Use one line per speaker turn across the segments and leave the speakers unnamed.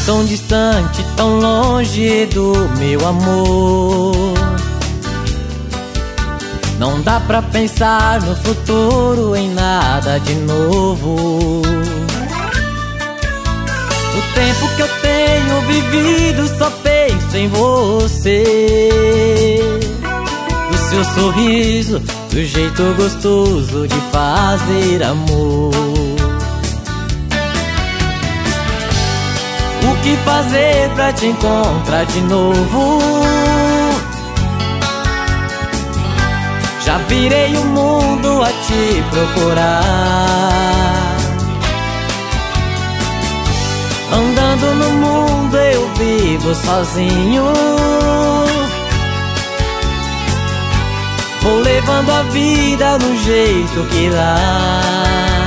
tão distante, tão longe do meu amor. Não dá pra pensar no futuro, em nada de novo. O tempo que eu tenho vivido só penso em você, do seu sorriso, do jeito gostoso de fazer amor. O que fazer pra te encontrar de novo? Já virei o mundo a te procurar. Andando no mundo eu vivo sozinho. Vou levando a vida no jeito que dá.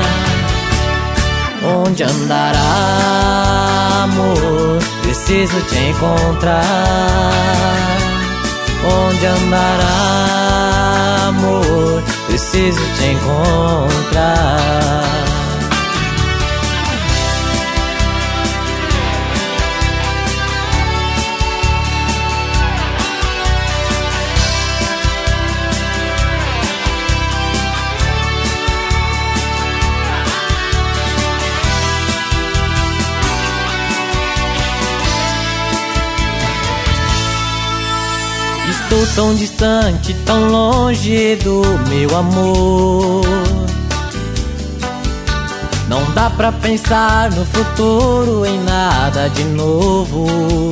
Onde andará, amor? Preciso te encontrar. Onde andará, amor? Preciso te encontrar. Estou tão distante, tão longe do meu amor. Não dá pra pensar no futuro, em nada de novo.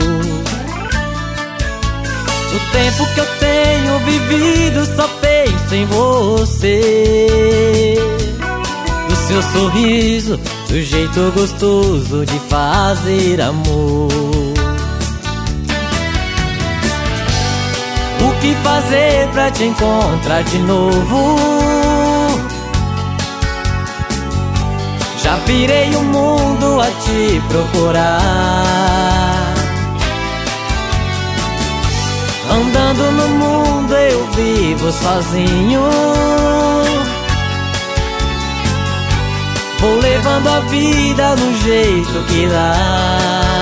O tempo que eu tenho vivido só penso em você, do seu sorriso, do jeito gostoso de fazer amor. O que fazer pra te encontrar de novo? Já virei o mundo a te procurar. Andando no mundo eu vivo sozinho. Vou levando a vida no jeito que dá.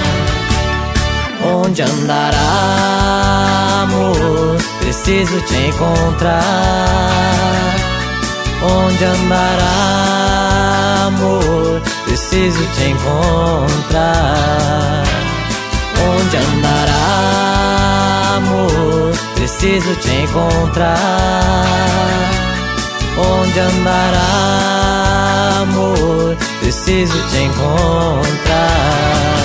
Onde andará, amor? Preciso te encontrar. Onde andará, amor? Preciso te encontrar. Onde andará, amor? Preciso te encontrar. Onde andará, amor? Preciso te encontrar.